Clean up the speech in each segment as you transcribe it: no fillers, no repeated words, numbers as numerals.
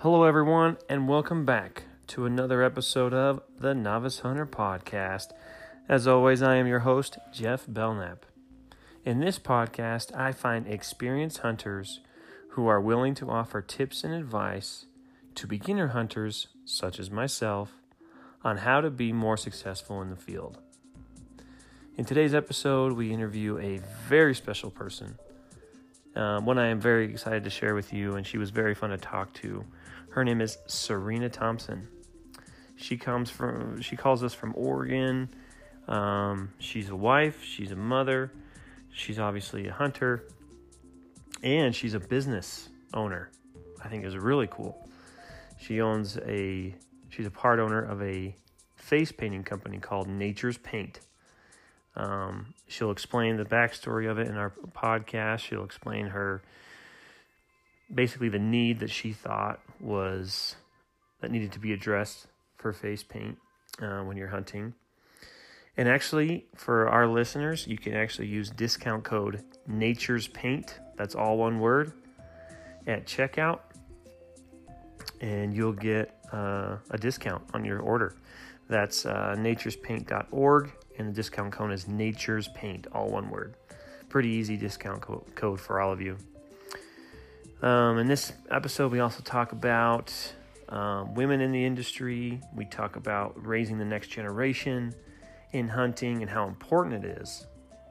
Hello, everyone, and welcome back to another episode of the Novice Hunter Podcast. As always, I am your host, Jeff Belknap. In this podcast, I find experienced hunters who are willing to offer tips and advice to beginner hunters, such as myself, on how to be more successful in the field. In today's episode, we interview a very special person, one I am very excited to share with you, and she was very fun to talk to. Her name is Serena Thompson. She calls us from Oregon. She's a wife, she's a mother, she's obviously a hunter, and she's a business owner. I think is really cool. She's a part owner of a face painting company called Nature's Paint. She'll explain the backstory of it in our podcast. She'll explain basically the need that she thought that needed to be addressed for face paint when you're hunting. And actually, for our listeners, you can actually use discount code Nature's Paint. That's all one word at checkout, and you'll get a discount on your order. That's naturespaint.org, and the discount code is Nature's Paint, all one word. Pretty easy discount code for all of you. In this episode, we also talk about women in the industry. We talk about raising the next generation in hunting and how important it is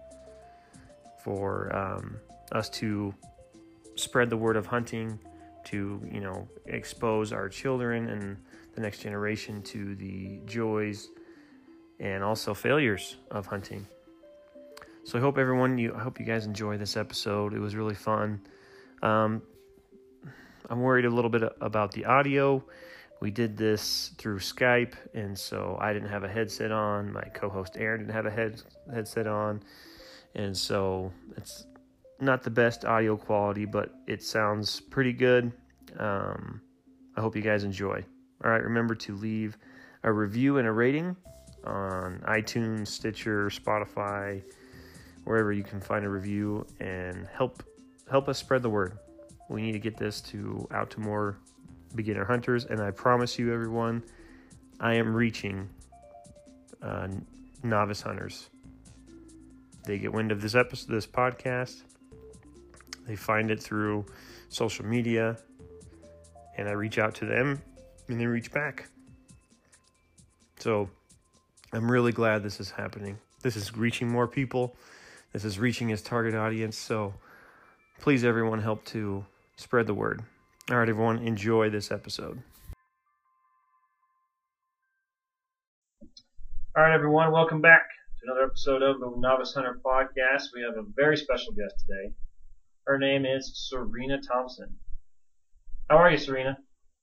for us to spread the word of hunting, to expose our children and the next generation to the joys and also failures of hunting. So I hope you guys enjoy this episode. It was really fun. I'm worried a little bit about the audio. We did this through Skype, and so I didn't have a headset on. My co-host Aaron didn't have a headset on, and so it's not the best audio quality, but it sounds pretty good. I hope you guys enjoy. All right, remember to leave a review and a rating on iTunes, Stitcher, Spotify, wherever you can find a review, and help us spread the word. We need to get this out to more beginner hunters, and I promise you, everyone, I am reaching novice hunters. They get wind of this podcast, they find it through social media, and I reach out to them, and they reach back. So I'm really glad this is happening. This is reaching more people. This is reaching its target audience. So please, everyone, help to spread the word. All right, everyone, enjoy this episode. All right, everyone, welcome back to another episode of the Novice Hunter Podcast. We have a very special guest today. Her name is Serena Thompson. How are you, Serena?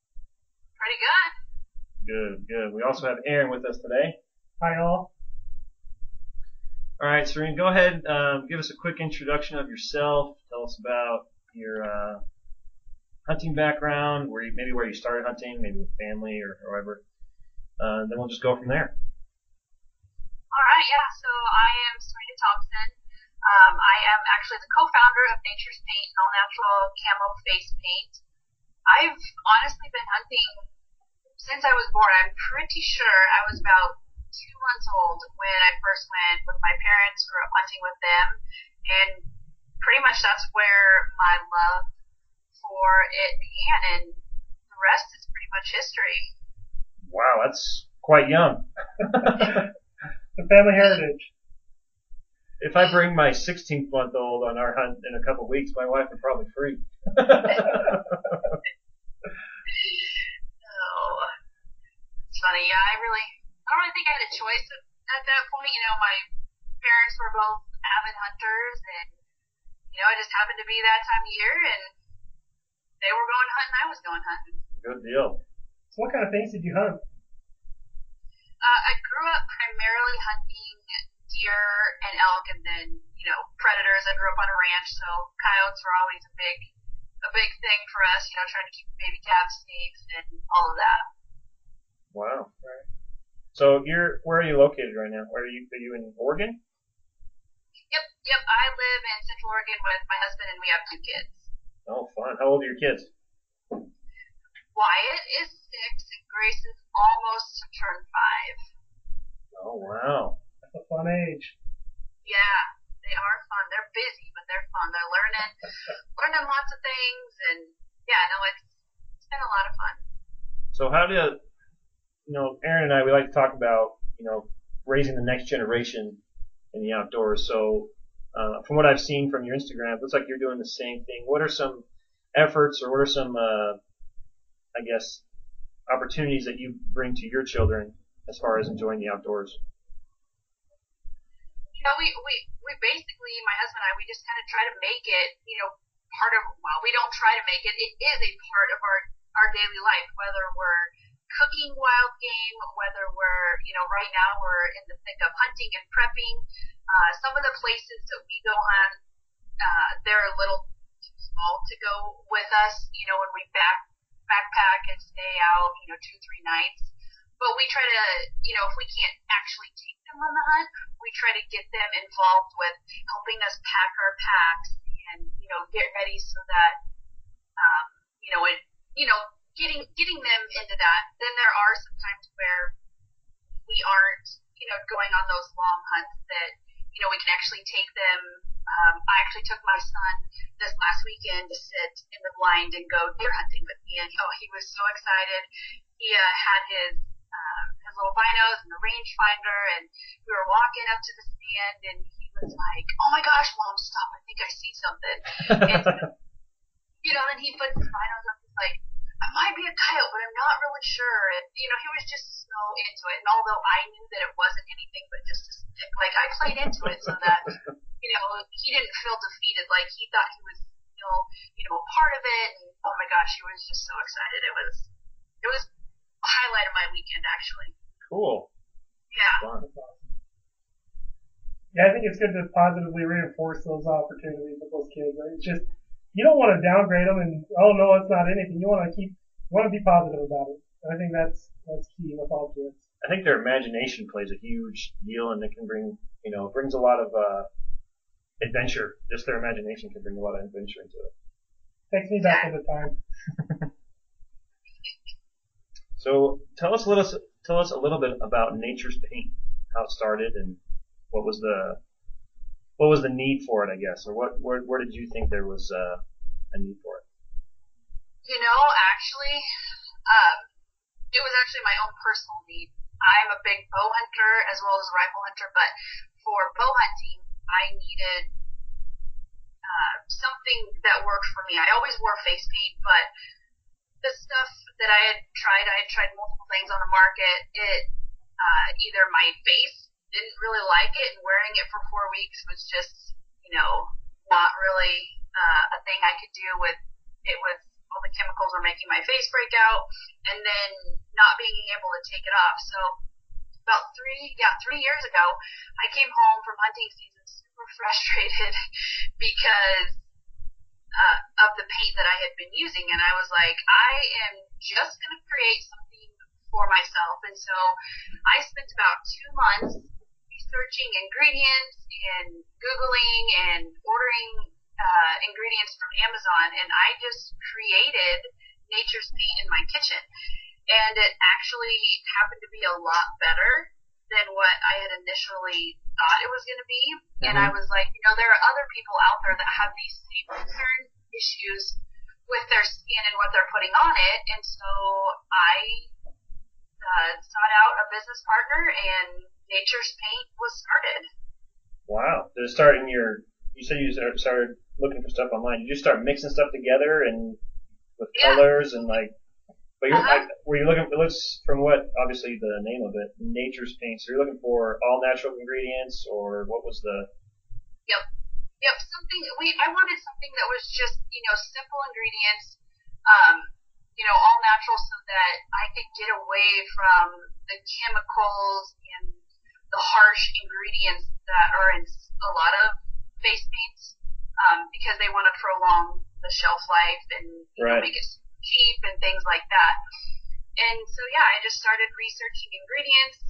Pretty good. Good. We also have Aaron with us today. Hi, all. All right, Serena, go ahead. Give us a quick introduction of yourself. Tell us about your hunting background, where you started hunting, maybe with family or however. Then we'll just go from there. All right, yeah. So I am Serena Thompson. I am actually the co-founder of Nature's Paint, an all-natural camo face paint. I've honestly been hunting since I was born. I'm pretty sure I was about 2 months old when I first went with my parents, grew up hunting with them, and pretty much that's where my love for it began, and the rest is pretty much history. Wow, that's quite young. The family heritage. If I bring my 16-month-old on our hunt in a couple of weeks, my wife would probably freak. No. It's funny. Yeah, I don't really think I had a choice at that point. My parents were both avid hunters, and, it just happened to be that time of year, and they were going hunting, I was going hunting. Good deal. So what kind of things did you hunt? I grew up primarily hunting deer and elk, and then, predators. I grew up on a ranch, so coyotes were always a big thing for us, trying to keep the baby calves safe and all of that. Wow. Right. So where are you located right now? Are you in Oregon? Yep. I live in Central Oregon with my husband, and we have 2 kids. Oh, fun. How old are your kids? Wyatt is 6 and Grace is almost to turn 5. Oh, wow. That's a fun age. Yeah, they are fun. They're busy, but they're fun. They're learning lots of things, and yeah, no, it's been a lot of fun. So how do, Aaron and I, we like to talk about, raising the next generation in the outdoors. So, from what I've seen from your Instagram, it looks like you're doing the same thing. What are some efforts, or what are some, opportunities that you bring to your children as far as enjoying the outdoors? We basically, my husband and I, we just kind of try to make it, part of, well, we don't try to make it, it is a part of our daily life, whether we're cooking wild game, whether we're, right now we're in the thick of hunting and prepping. Some of the places that we go on, they're a little too small to go with us, when we backpack and stay out, 2-3 nights. But we try to, if we can't actually take them on the hunt, we try to get them involved with helping us pack our packs and, get ready so that, getting them into that. Then there are some times where we aren't, going on those long hunts that, we can actually take them. I actually took my son this last weekend to sit in the blind and go deer hunting with me, and he was so excited. He had his little binos and the rangefinder, and we were walking up to the stand, and he was like, "Oh my gosh, Mom, stop! I think I see something." And then he puts his binos up. He's like, "I might be a coyote, but I'm not really sure." And he was just so into it. And although I knew that it wasn't anything but just a stick, like I played into it so that he didn't feel defeated. Like he thought he was still a part of it. And oh my gosh, he was just so excited. It was a highlight of my weekend, actually. Cool. Yeah. Fun. Yeah, I think it's good to positively reinforce those opportunities with those kids. It's just, you don't want to downgrade them and, oh no, it's not anything. You want to be positive about it. I think that's key with all kids. I think their imagination plays a huge deal, and it can bring, brings a lot of, adventure. Just their imagination can bring a lot of adventure into it. Takes me back in the time. So tell us a little bit about Nature's Paint, how it started, and what was the need for it, I guess, or where did you think there was a need for it? Actually, it was actually my own personal need. I'm a big bow hunter as well as a rifle hunter, but for bow hunting, I needed something that worked for me. I always wore face paint, but the stuff that I had tried multiple things on the market. Either my face didn't really like it, and wearing it for 4 weeks was just, not really a thing I could do with it. With all the chemicals were making my face break out, and then not being able to take it off. So about 3 years ago, I came home from hunting season super frustrated because of the paint that I had been using, and I was like, I am just going to create something for myself. And so I spent about 2 months researching ingredients and Googling and ordering ingredients from Amazon, and I just created Nature's Paint in my kitchen. And it actually happened to be a lot better than what I had initially thought it was going to be. Mm-hmm. And I was like, there are other people out there that have these same concern issues with their skin and what they're putting on it. And so I sought out a business partner, and Nature's Paint was started. Wow. Did it start you said you started looking for stuff online. Did you start mixing stuff together and with colors and but were you looking, it looks from what, obviously the name of it, Nature's Paint, so you're looking for all natural ingredients, or what was the? Yep. I wanted something that was just, simple ingredients, all natural, so that I could get away from the chemicals and the harsh ingredients that are in a lot of face paints, because they want to prolong the shelf life and make it cheap and things like that. And so I just started researching ingredients.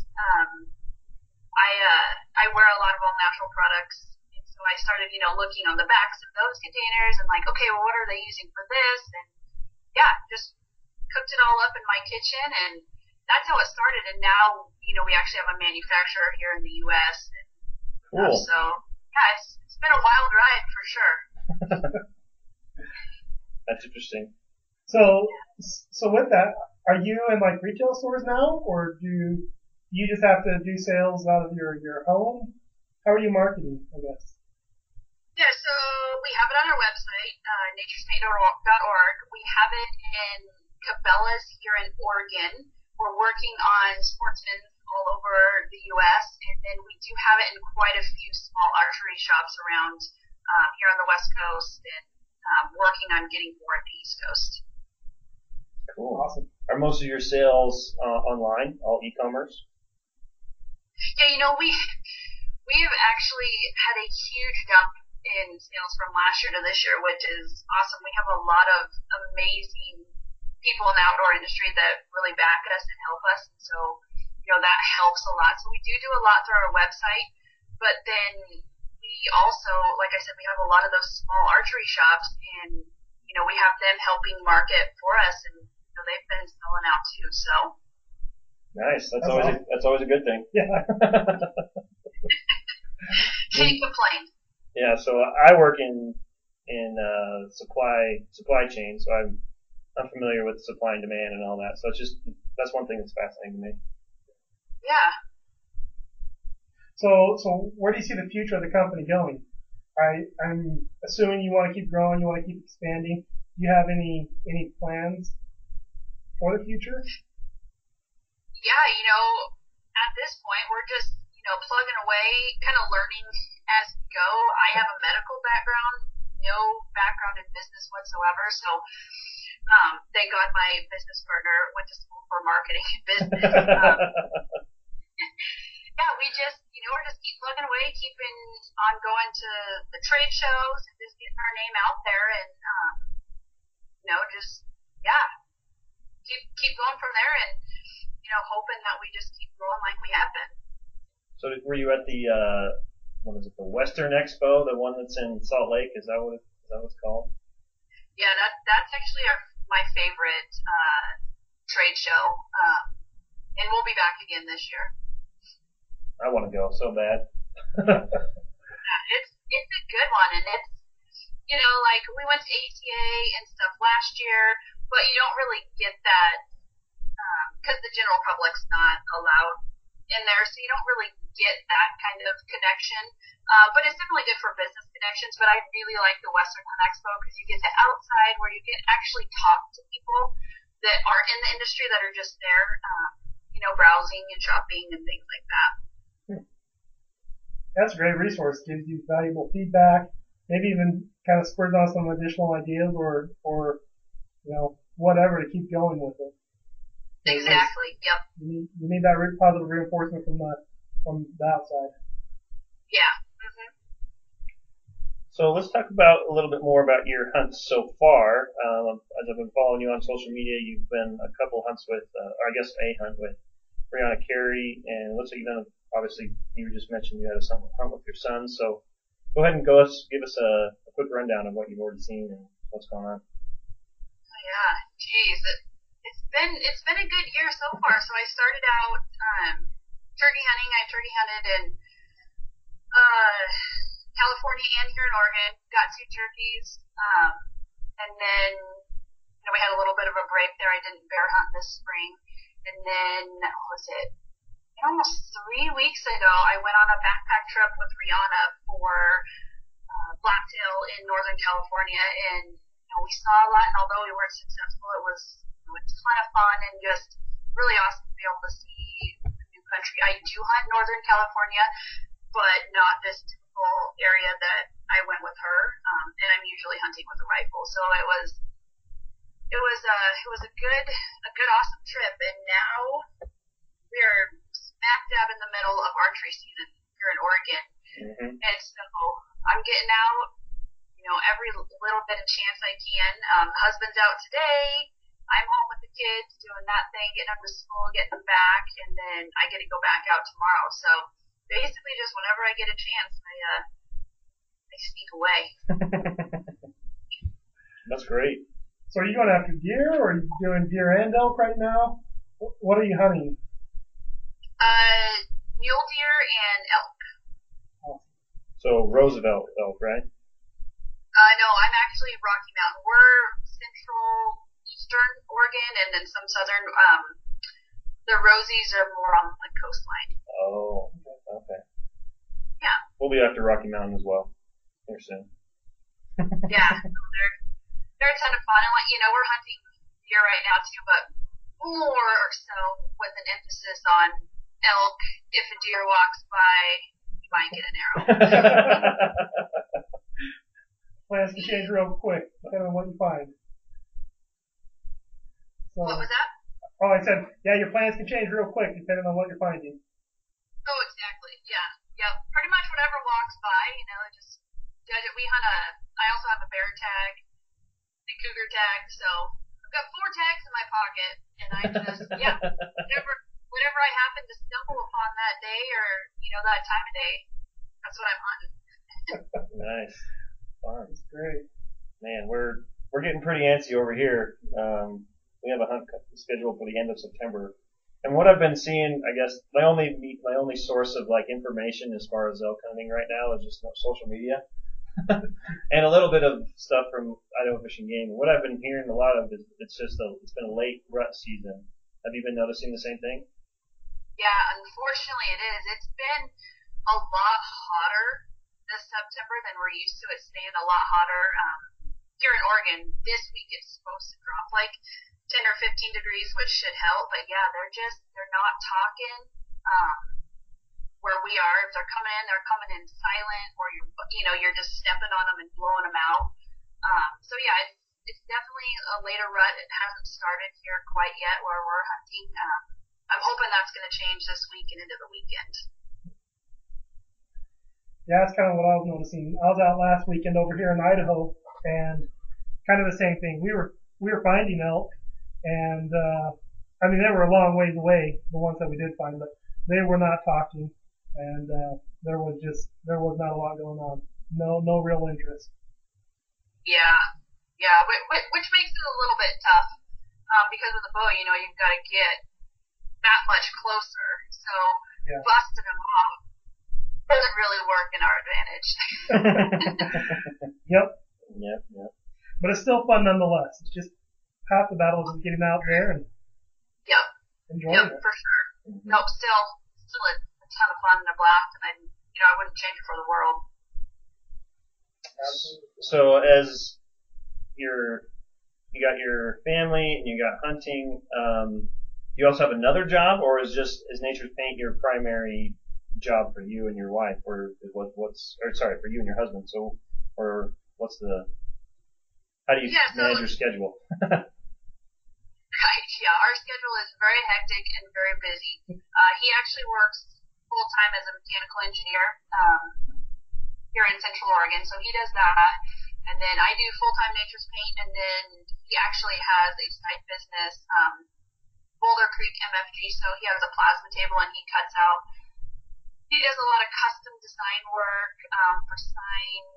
I wear a lot of all natural products, and so I started looking on the backs of those containers and okay, well, what are they using for this? And just cooked it it all up in my kitchen, and that's how it started. And now, we actually have a manufacturer here in the U.S. Cool. So, yeah, it's been a wild ride for sure. That's interesting. So with that, are you in like retail stores now, or do you just have to do sales out of your home? How are you marketing, I guess? Yeah, so we have it on our website, naturespaint.org. We have it in Cabela's here in Oregon. We're working on sportsmen all over the U.S., and then we do have it in quite a few small archery shops around here on the West Coast, and working on getting more at the East Coast. Cool. Awesome. Are most of your sales online, all e-commerce? Yeah, we have actually had a huge jump in sales from last year to this year, which is awesome. We have a lot of amazing people in the outdoor industry that really back us and help us, and so that helps a lot. So we do a lot through our website, but then we also, like I said, we have a lot of those small archery shops, and we have them helping market for us, and they've been selling out too. So nice. That's always a good thing. Yeah. Can't complain. Yeah. So I work in supply chain, so I'm familiar with supply and demand and all that. So that's one thing that's fascinating to me. Yeah. So where do you see the future of the company going? I'm assuming you want to keep growing, you want to keep expanding. Do you have any plans for the future? Yeah, at this point we're just, plugging away, kind of learning as we go. I have a medical background, no background in business whatsoever, so thank God my business partner went to school for marketing and business. Yeah, we just, we're just keep plugging away, keeping on going to the trade shows and just getting our name out there, and keep going from there, and hoping that we just keep growing like we have been. So were you at the the Western Expo, the one that's in Salt Lake? Is that what it's called? Yeah, that's actually my favorite trade show, and we'll be back again this year. I want to go so bad. It's a good one, and it's like we went to ATA and stuff last year, but you don't really get that because the general public's not allowed in there, so you don't really get that kind of connection. But it's definitely good for business connections. But I really like the Western Hunt Expo because you get to outside where you can actually talk to people that aren't in the industry that are just there, browsing and shopping and things like that. That's a great resource. Gives you valuable feedback. Maybe even kind of spurs on some additional ideas or whatever to keep going with it. Exactly. Yep. You need that positive reinforcement from the outside. Yeah. Mm-hmm. So let's talk about a little bit more about your hunts so far. As I've been following you on social media, you've been a couple hunts with, or I guess a hunt with Brianna Carey, and it looks like you've done, obviously, you just mentioned you had a hunt with your son. So go ahead and give us a quick rundown of what you've already seen and what's going on. Yeah, geez, it's been a good year so far. So I started out turkey hunting. I turkey hunted in California and here in Oregon. Got 2 turkeys, and then we had a little bit of a break there. I didn't bear hunt this spring, and then what was it? Almost 3 weeks ago, I went on a backpack trip with Rihanna for blacktail in Northern California, and we saw a lot. And although we weren't successful, it was a ton of fun and just really awesome to be able to see the new country. I do hunt Northern California, but not this typical area that I went with her. And I'm usually hunting with a rifle, so it was a good awesome trip. And now we're smack dab in the middle of archery season here in Oregon. Mm-hmm. And so I'm getting out, every little bit of chance I can. Husband's out today. I'm home with the kids doing that thing, getting them to school, getting them back, and then I get to go back out tomorrow. So basically just whenever I get a chance, I sneak away. That's great. So are you going after deer, or are you doing deer and elk right now? What are you hunting? Mule deer and elk. So Roosevelt elk, right? No, I'm actually Rocky Mountain. We're central eastern Oregon, and then some southern. The Rosies are more on the coastline. Oh, okay. Yeah. We'll be after Rocky Mountain as well here soon. Yeah, they're a ton of fun. And we're hunting deer right now too, but more so with an emphasis on elk. If a deer walks by, you might get an arrow. Plans can change real quick, depending on what you find. So, what was that? Oh, I said, yeah, your plans can change real quick, depending on what you're finding. Oh, exactly. Yeah. Yep. Pretty much whatever walks by, just judge it. I also have a bear tag, a cougar tag, so I've got 4 tags in my pocket, and I just, whatever I happen to stumble upon that day or, that time of day, that's what I'm hunting. Nice. Fun. That's great. Man, we're getting pretty antsy over here. We have a hunt scheduled for the end of September. And what I've been seeing, I guess, my only source of information as far as elk hunting right now is just social media. And a little bit of stuff from Idaho Fish and Game. What I've been hearing a lot of is it's been a late rut season. Have you been noticing the same thing? Yeah, unfortunately it is. It's been a lot hotter this September than we're used to. It's staying a lot hotter. Here in Oregon, this week it's supposed to drop like 10 or 15 degrees, which should help. But yeah, they're not talking. Where we are, if they're coming in silent, or you're just stepping on them and blowing them out. So yeah, it's definitely a later rut. It hasn't started here quite yet where we're hunting. I'm hoping that's going to change this week and into the weekend. Yeah, that's kind of what I was noticing. I was out last weekend over here in Idaho, and kind of the same thing. We were finding elk, and they were a long ways away, the ones that we did find, but they were not talking. And there was not a lot going on. No real interest. Yeah, which makes it a little bit tough because with the bow, you've got to get that much closer. So busting them off doesn't really work in our advantage. Yep. But it's still fun nonetheless. It's just half the battle is getting out there and enjoying it. For sure. Mm-hmm. Nope, still a ton of fun and a blast, and I wouldn't change it for the world. Absolutely. So as you got your family and you got hunting, you also have another job, or is Nature's Paint your primary job for you and your wife, or for you and your husband? So, or how do you manage your schedule? Right, yeah, our schedule is very hectic and very busy. He actually works full-time as a mechanical engineer here in Central Oregon, so he does that. And then I do full-time Nature's Paint, and then he actually has a side business, Boulder Creek MFG, so he has a plasma table and he cuts out. He does a lot of custom design work for signs,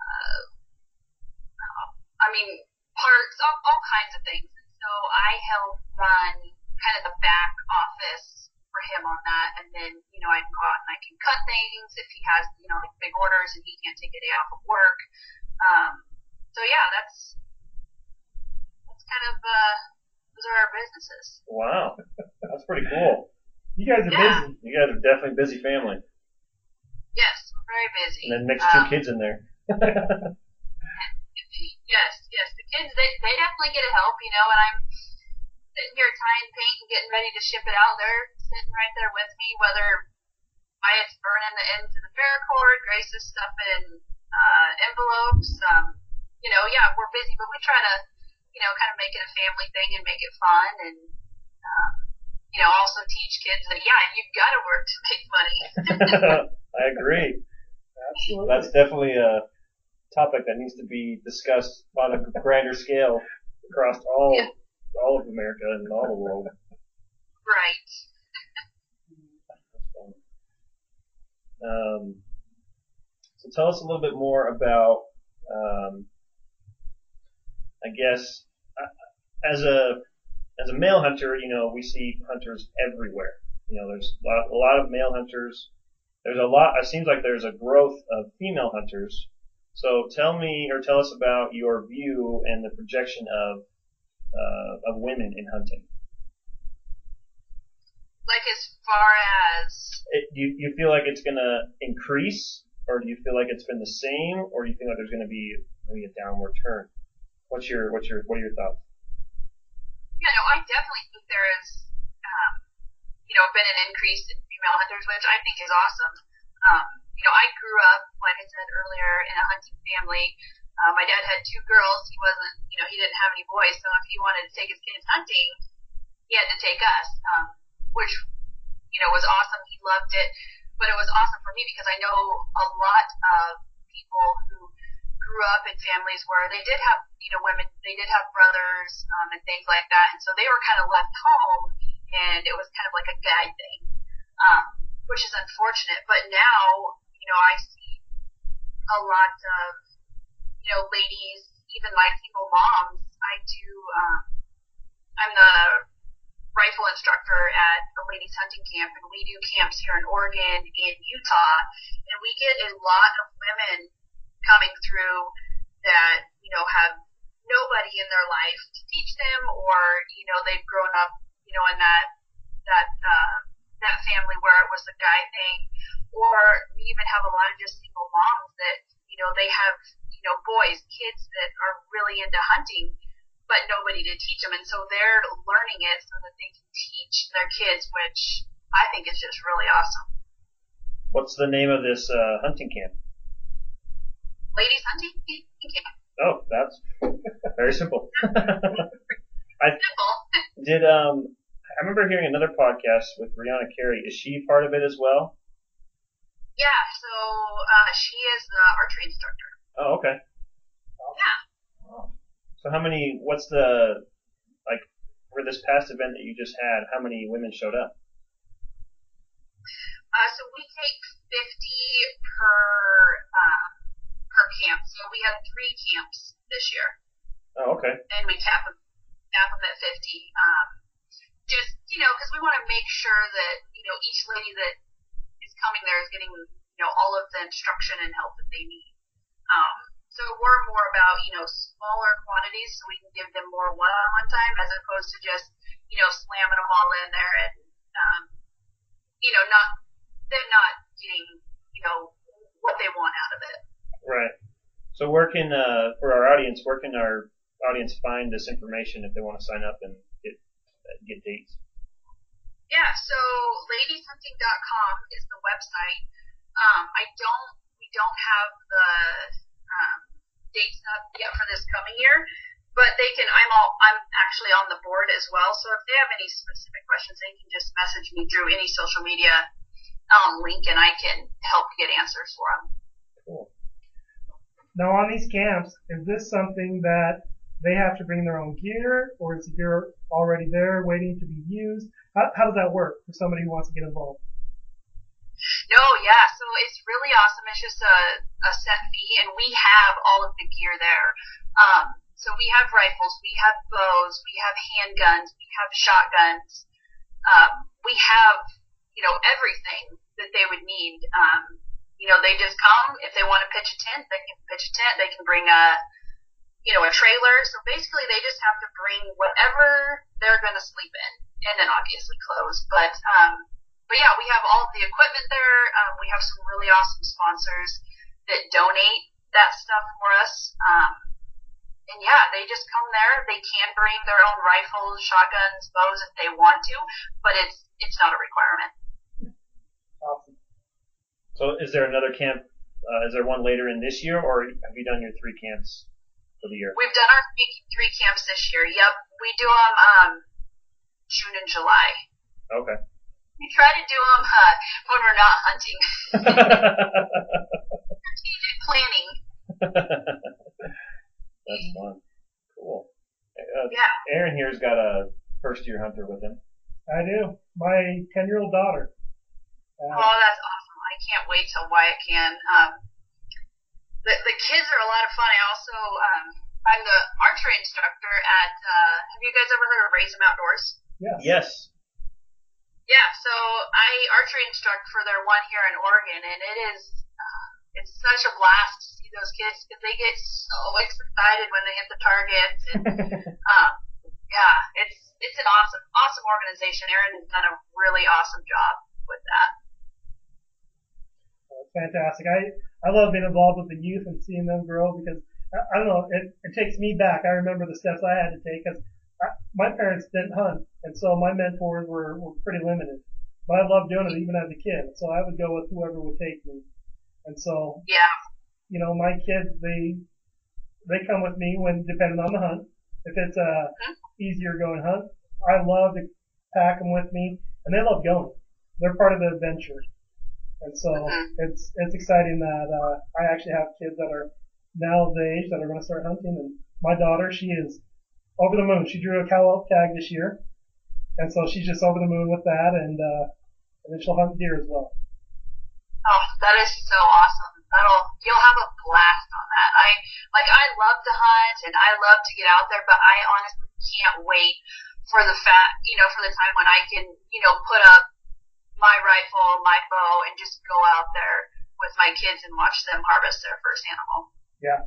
parts, all kinds of things. So I help run kind of the back office for him on that, and then, I can go out and I can cut things if he has, like big orders and he can't take a day off of work. So yeah, that's kind of, those are our businesses. Wow. That's pretty cool. You guys are busy. You guys are definitely a busy family. Yes, we're very busy. And then mix 2 kids in there. Yes. The kids, they definitely get help, and I'm sitting here tying paint and getting ready to ship it out. They're sitting right there with me, whether Wyatt's burning the ends of the paracord, Grace is stuffing envelopes. We're busy, but we try to, kind of make it a family thing and make it fun, and also teach kids that, you've got to work to make money. I agree. Absolutely. That's definitely a topic that needs to be discussed on a grander scale across all of America and all the world. Right. So tell us a little bit more about, I guess, as a male hunter, we see hunters everywhere. There's a lot of male hunters. There's a lot. It seems like there's a growth of female hunters. So tell us about your view and the projection of women in hunting. Like as far as do you feel like it's gonna increase, or do you feel like it's been the same, or do you feel like there's gonna be maybe a downward turn? What are your thoughts? Yeah, no, I definitely think there is, been an increase in female hunters, which I think is awesome. I grew up, like I said earlier, in a hunting family. My dad had 2 girls. He wasn't, he didn't have any boys, so if he wanted to take his kids hunting, he had to take us, which, was awesome. He loved it, but it was awesome for me because I know a lot of people who grew up in families where they did have, women, they did have brothers, and things like that, and so they were kind of left home, and it was kind of like a gag thing, which is unfortunate. But now, I see a lot of, ladies, even my single moms. I'm the rifle instructor at a ladies hunting camp, and we do camps here in Oregon and Utah, and we get a lot of women coming through that, have nobody in their life to teach them, or, they've grown up, in that family where it was a guy thing, or we even have a lot of just single moms that, they have, boys, kids that are really into hunting, but nobody to teach them, and so they're learning it so that they can teach their kids, which I think is just really awesome. What's the name of this hunting camp? Ladies hunting camp. Oh, that's very simple. Simple. I remember hearing another podcast with Brianna Carey. Is she part of it as well? Yeah, so she is the archery instructor. Oh, okay. Yeah. Wow. So for this past event that you just had, how many women showed up? So we take 50 per camp. So we had 3 camps this year. Oh, okay. And we cap them at 50. Just, because we want to make sure that, each lady that is coming there is getting, all of the instruction and help that they need. So we're more about, smaller quantities so we can give them more one-on-one time as opposed to just, slamming them all in there and, them not getting, what they want out of it. Right. So where can our audience find this information if they want to sign up and get dates? Yeah, so ladieshunting.com is the website. We don't have the dates up yet for this coming year, but they can. I'm actually on the board as well. So if they have any specific questions, they can just message me through any social media link, and I can help get answers for them. Cool. Now, on these camps, is this something that they have to bring their own gear, or is the gear already there waiting to be used? How does that work for somebody who wants to get involved? No, yeah, so it's really awesome. It's just a set fee, and we have all of the gear there. So we have rifles, we have bows, we have handguns, we have shotguns. We have, everything that they would need. They just come. If they want to pitch a tent, they can pitch a tent. They can bring a trailer. So basically they just have to bring whatever they're going to sleep in, and then obviously clothes. But yeah, we have all of the equipment there. We have some really awesome sponsors that donate that stuff for us. And yeah, they just come there. They can bring their own rifles, shotguns, bows if they want to, but it's not a requirement. Awesome. So is there another camp? Is there one later in this year, or have you done your 3 camps for the year? We've done our 3 camps this year. Yep, we do them June and July. Okay. We try to do them when we're not hunting. Strategic planning. That's fun. Cool. Yeah. Aaron here's got a first-year hunter with him. I do. My 10-year-old daughter. Oh, that's awesome. I can't wait till Wyatt can. The kids are a lot of fun. I also, I'm the archery instructor at, have you guys ever heard of Raise 'em Outdoors? Yes. Yes. Yeah, so I archery instruct for their one here in Oregon, and it's such a blast to see those kids because they get so excited when they hit the targets. And, yeah, it's an awesome organization. Erin has done a really awesome job with that. It's fantastic. I love being involved with the youth and seeing them grow because I don't know, it takes me back. I remember the steps I had to take because my parents didn't hunt, and so my mentors were pretty limited. But I loved doing it even as a kid, so I would go with whoever would take me. And so, Yeah. you know, my kids, they come with me when depending on the hunt. If it's a easier going hunt, I love to pack them with me, and they love going. They're part of the adventure. And so it's exciting that I actually have kids that are now the age that are going to start hunting. And my daughter, she is over the moon. She drew a cow elk tag this year, and so she's just over the moon with that. And then she'll hunt deer as well. Oh, that is so awesome. You'll have a blast on that. I love to hunt and I love to get out there, but I honestly can't wait for the time when I can, put up my rifle, my bow, and just go out there with my kids and watch them harvest their first animal. Yeah.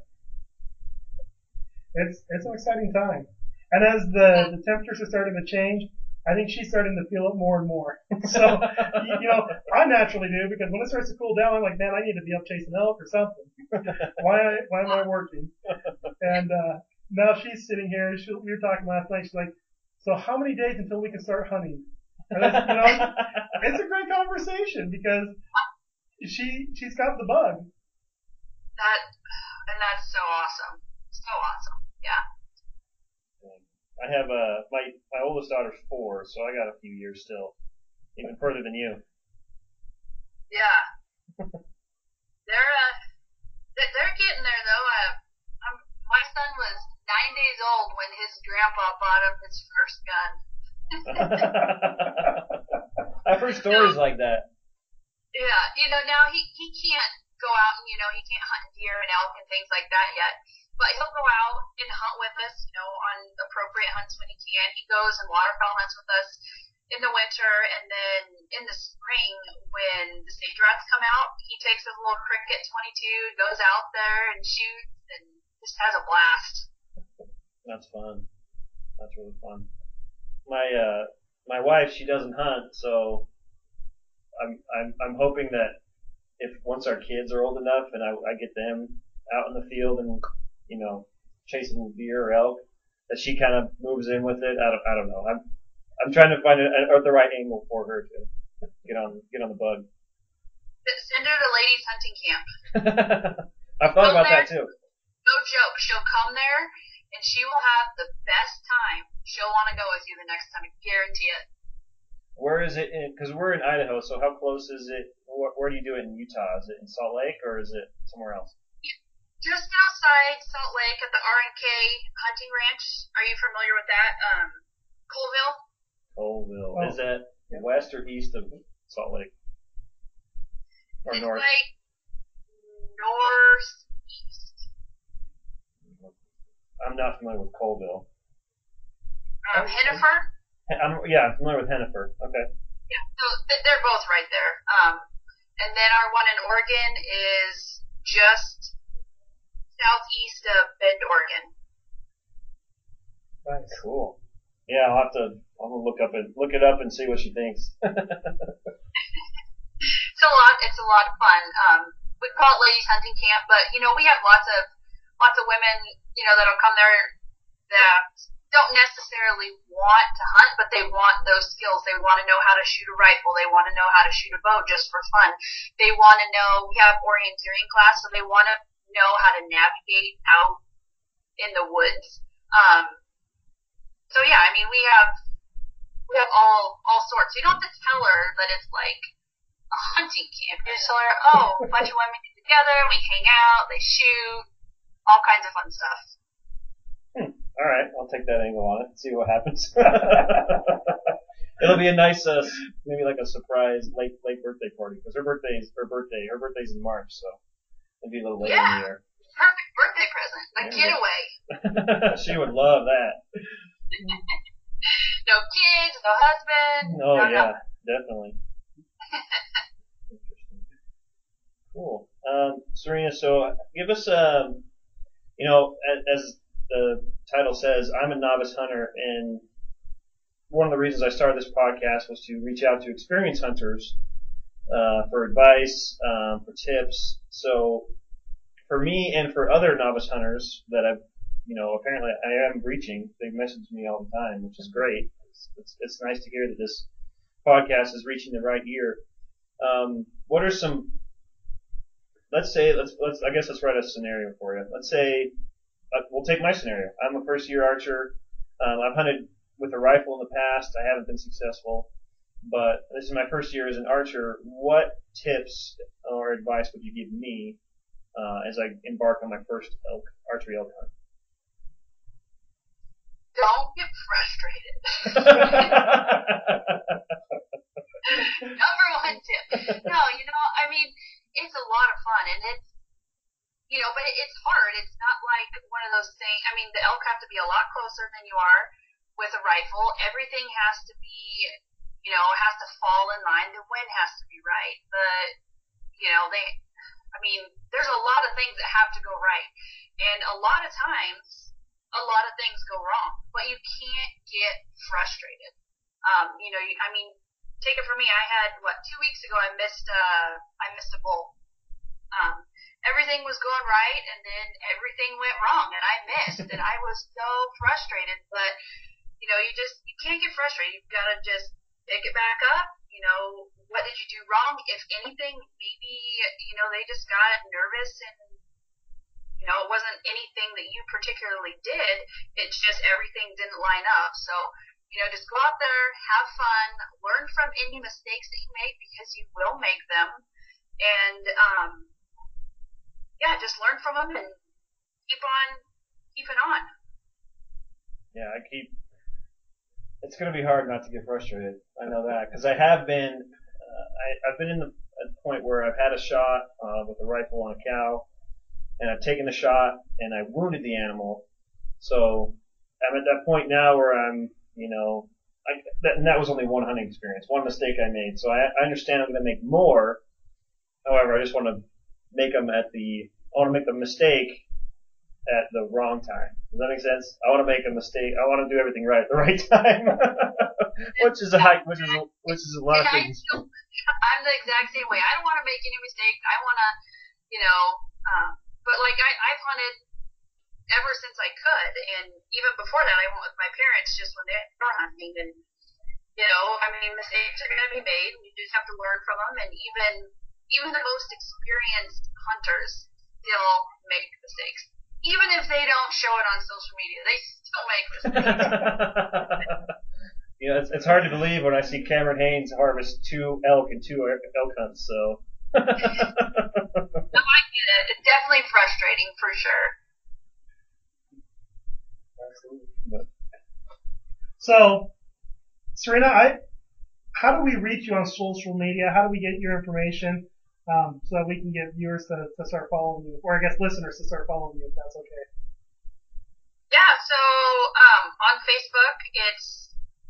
It's an exciting time. And as the temperatures are starting to change, I think she's starting to feel it more and more. So, I naturally do because when it starts to cool down, I'm like, man, I need to be up chasing elk or something. Why am I working? And now she's sitting here. We were talking last night. She's like, so how many days until we can start hunting? And it's a great conversation because she's got the bug. That's so awesome. So awesome. Yeah. I have my oldest daughter's 4, so I got a few years still, even further than you. Yeah. They're getting there though. My son was 9 days old when his grandpa bought him his first gun. I've heard stories like that. Yeah, now he can't go out and he can't hunt deer and elk and things like that yet. But he'll go out and hunt with us, on appropriate hunts when he can. He goes and waterfowl hunts with us in the winter, and then in the spring when the sage rats come out, he takes his little Cricket 22, goes out there and shoots, and just has a blast. That's fun. That's really fun. My wife, she doesn't hunt, so I'm hoping that if once our kids are old enough and I get them out in the field and chasing deer or elk, that she kind of moves in with it. I don't know. I'm trying to find the right angle for her to get on the bug. Send her to ladies hunting camp. I've thought about that too. No joke. She'll come there and she will have the best time. She'll want to go with you the next time. I guarantee it. Where is it? Because we're in Idaho, so how close is it? Where do you do it in Utah? Is it in Salt Lake or is it somewhere else? Just outside Salt Lake at the R&K Hunting Ranch. Are you familiar with that? Colville? Colville. Oh. Is that west or east of Salt Lake? Or it's north? Like northeast. I'm not familiar with Colville. Hennifer? I'm familiar with Hennifer. Okay. Yeah, so they're both right there. And then our one in Oregon is just southeast of Bend, Oregon. Nice. Cool. Yeah, I'm gonna look it up and see what she thinks. It's a lot of fun. We call it ladies hunting camp, but we have lots of women, that'll come there that don't necessarily want to hunt, but they want those skills. They want to know how to shoot a rifle. They want to know how to shoot a bow just for fun. They want to know, we have orienteering class, so they want to know how to navigate out in the woods. So yeah, I mean, we have all sorts. You don't have to tell her that it's like a hunting camp. You just tell her, a bunch of women get together, we hang out, they shoot, all kinds of fun stuff. All right, I'll take that angle on it, see what happens. It'll be a nice, maybe like a surprise late birthday party, because her birthday's in March, so it'll be a little later in the year. perfect birthday present. A getaway. She would love that. No kids, no husband. Oh, no, yeah, definitely. Interesting. Cool. Serena, so give us, you know, as the title says, I'm a novice hunter, and one of the reasons I started this podcast was to reach out to experienced hunters for advice, for tips. So for me and for other novice hunters that I've, you know, apparently I am reaching, they message me all the time, which is great. It's nice to hear that this podcast is reaching the right ear. What are some, I guess let's write a scenario for you. Let's say, we'll take my scenario. I'm a first year archer. I've hunted with a rifle in the past. I haven't been successful, but this is my first year as an archer. What tips or advice would you give me, as I embark on my first archery elk hunt? Don't get frustrated. Number one tip. No, you know, I mean, it's a lot of fun, and it's, you know, but it's hard. It's not like one of those things. I mean, the elk have to be a lot closer than you are with a rifle. Everything has to be, you know, has to fall in line. The wind has to be right. You know, there's a lot of things that have to go right. And a lot of times, a lot of things go wrong, but you can't get frustrated. You know, I mean, take it from me. I had, 2 weeks ago, I missed a bull. Everything was going right, and then everything went wrong, and I missed, and I was so frustrated. But, you know, you can't get frustrated. You've got to just pick it back up. You know, what did you do wrong? If anything, maybe, you know, they just got nervous, and, you know, it wasn't anything that you particularly did. It's just everything didn't line up. So, you know, just go out there, have fun, learn from any mistakes that you make, because you will make them. And, yeah, just learn from them and keep on. Yeah, it's going to be hard not to get frustrated. I know that, because I have been, I've been at the point where I've had a shot with a rifle on a cow, and I've taken the shot, and I wounded the animal. So I'm at that point now where I'm, you know, and that was only one hunting experience, one mistake I made. So I understand I'm going to make more. However, I just want to make them I want to make the mistake at the wrong time. Does that make sense? I want to make a mistake. I want to do everything right at the right time, which is a lot of things. I'm the exact same way. I don't want to make any mistakes. I want to, you know, but like I've hunted ever since I could, and even before that, I went with my parents just when they were hunting, and you know, I mean, mistakes are going to be made, and you just have to learn from them. And even the most experienced hunters still make mistakes, even if they don't show it on social media. They still make mistakes. You know, it's hard to believe when I see Cameron Hanes harvest 2 elk and 2 elk hunts. So. No, I get it. It's definitely frustrating for sure. Absolutely. So, Serena, how do we reach you on social media? How do we get your information so that we can get viewers to start following you, or I guess listeners to start following you, if that's okay? Yeah, so on Facebook, it's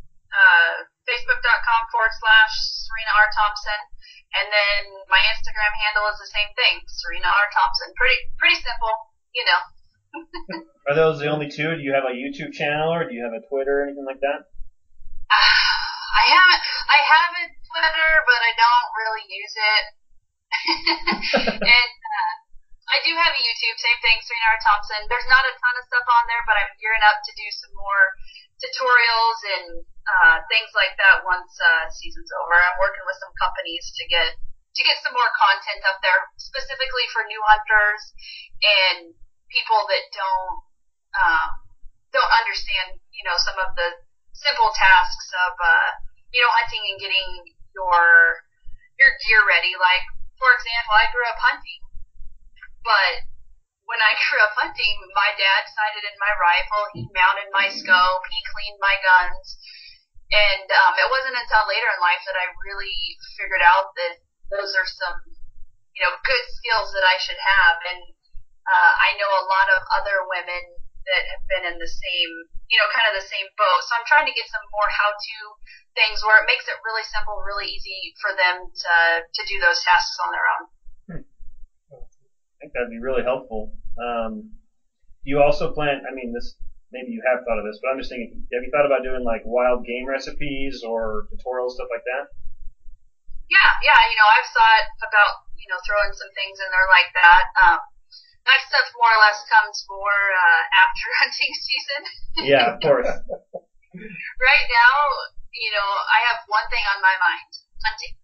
facebook.com/Serena R. Thompson. And then my Instagram handle is the same thing, Serena R. Thompson. Pretty simple, you know. Are those the only two? Do you have a YouTube channel, or do you have a Twitter or anything like that? I have a Twitter, but I don't really use it. And I do have a YouTube, same thing, Serena R. Thompson. There's not a ton of stuff on there, but I'm gearing up to do some more tutorials and things like that once season's over. I'm working with some companies to get some more content up there, specifically for new hunters and people that don't understand, you know, some of the simple tasks of hunting and getting your gear ready. Like, for example, I grew up hunting, but when I grew up hunting, my dad sighted in my rifle, he mounted my scope, he cleaned my guns, and it wasn't until later in life that I really figured out that those are some, you know, good skills that I should have. And I know a lot of other women that have been in the same, kind of the same boat. So I'm trying to get some more how-to things where it makes it really simple, really easy for them to do those tasks on their own. I think that'd be really helpful. Do you also plan, this, maybe you have thought of this, but I'm just thinking, have you thought about doing like wild game recipes or tutorials, stuff like that? Yeah, I've thought about, throwing some things in there like that. That stuff more or less comes more after hunting season. Yeah, of course. Right now, I have one thing on my mind: hunting.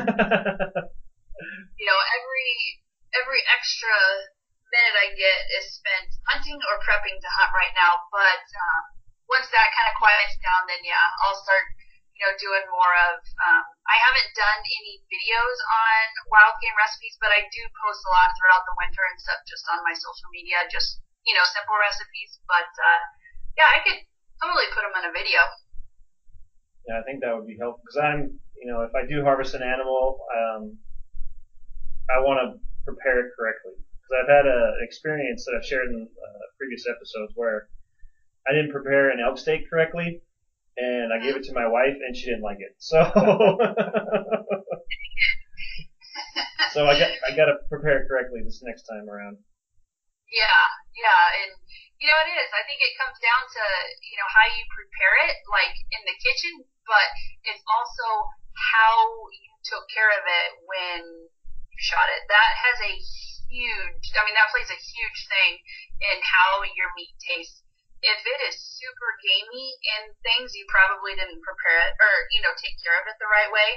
Every extra minute I get is spent hunting or prepping to hunt right now. But once that kind of quiets down, then yeah, I'll start doing more of, I haven't done any videos on wild game recipes, but I do post a lot throughout the winter and stuff just on my social media, just, simple recipes. But, yeah, I could totally put them in a video. Yeah, I think that would be helpful because if I do harvest an animal, I want to prepare it correctly. Because I've had an experience that I've shared in previous episodes where I didn't prepare an elk steak correctly. And I gave it to my wife, and she didn't like it. So, so I got to prepare it correctly this next time around. Yeah, and it is. I think it comes down to how you prepare it, like in the kitchen, but it's also how you took care of it when you shot it. That has that plays a huge thing in how your meat tastes. If it is super gamey and things, you probably didn't prepare it or, take care of it the right way.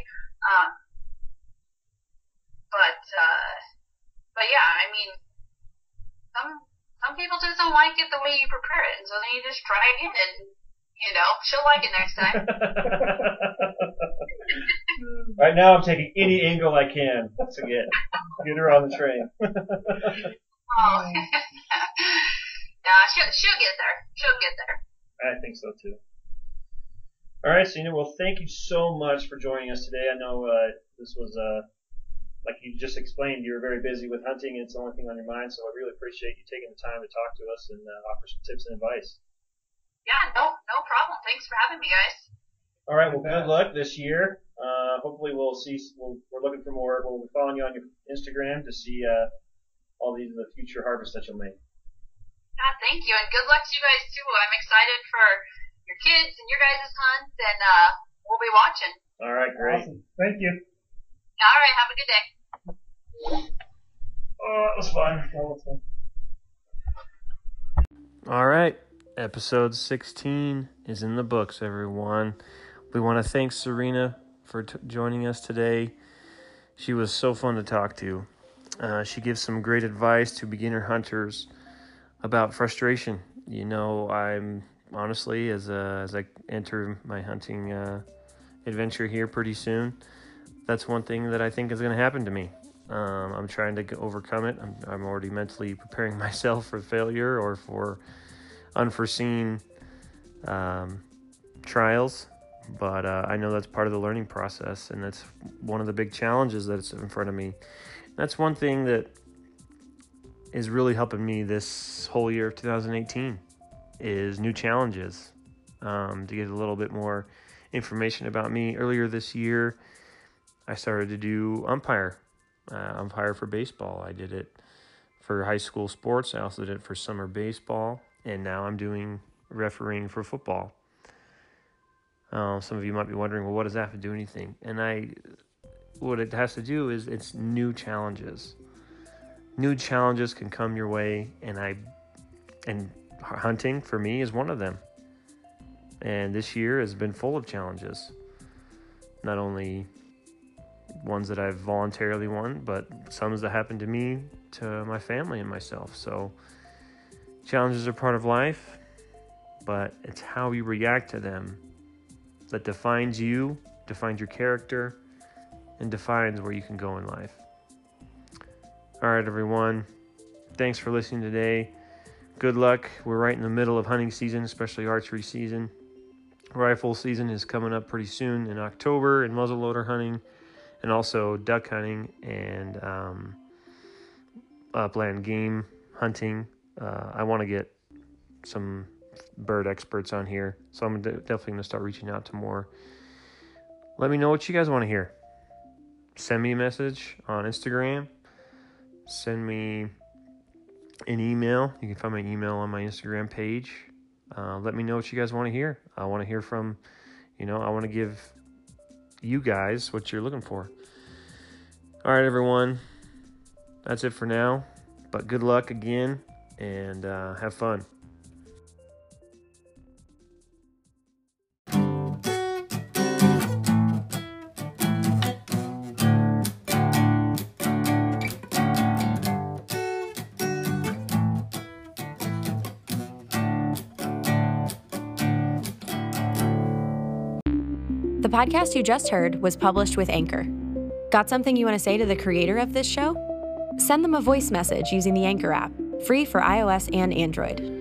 But yeah, some people just don't like it the way you prepare it. And so then you just try again and, she'll like it next time. Right now I'm taking any angle I can to get her on the train. Oh. She'll get there. She'll get there. I think so too. All right, Sina. Well, thank you so much for joining us today. I know this was like you just explained, you were very busy with hunting, and it's the only thing on your mind. So I really appreciate you taking the time to talk to us and offer some tips and advice. Yeah, no problem. Thanks for having me, guys. All right. Well, good luck this year. Hopefully, we'll see. We're looking for more. We'll be following you on your Instagram to see all these the future harvests that you'll make. Yeah, thank you, and good luck to you guys too. I'm excited for your kids and your guys' hunts, and we'll be watching. All right, great. Awesome. Thank you. All right, have a good day. Oh, that was fun. All right, episode 16 is in the books, everyone. We want to thank Serena for joining us today. She was so fun to talk to. She gives some great advice to beginner hunters about frustration. I'm honestly, as I enter my hunting adventure here pretty soon, that's one thing that I think is going to happen to me. I'm trying to overcome it. I'm already mentally preparing myself for failure or for unforeseen trials, but I know that's part of the learning process, and that's one of the big challenges that's in front of me. That's one thing that is really helping me this whole year of 2018 is new challenges. To get a little bit more information about me, earlier this year I started to do umpire for baseball. I did it for high school sports. I also did it for summer baseball, and now I'm doing refereeing for football. Some of you might be wondering, well, what does that have to do with anything? And what it has to do is it's new challenges. New challenges can come your way, and hunting for me is one of them. And this year has been full of challenges. Not only ones that I've voluntarily won, but some that happened to me, to my family and myself. So challenges are part of life, but it's how you react to them that defines you, defines your character, and defines where you can go in life. All right, everyone. Thanks for listening today. Good luck. We're right in the middle of hunting season, especially archery season. Rifle season is coming up pretty soon in October, and muzzleloader hunting, and also duck hunting and upland game hunting. I want to get some bird experts on here, so I'm definitely going to start reaching out to more. Let me know what you guys want to hear. Send me a message on Instagram. Send me an email. You can find my email on my Instagram page. Let me know what you guys want to hear. I want to hear from, I want to give you guys what you're looking for. All right, everyone. That's it for now. But good luck again, and have fun. The podcast you just heard was published with Anchor. Got something you want to say to the creator of this show? Send them a voice message using the Anchor app, free for iOS and Android.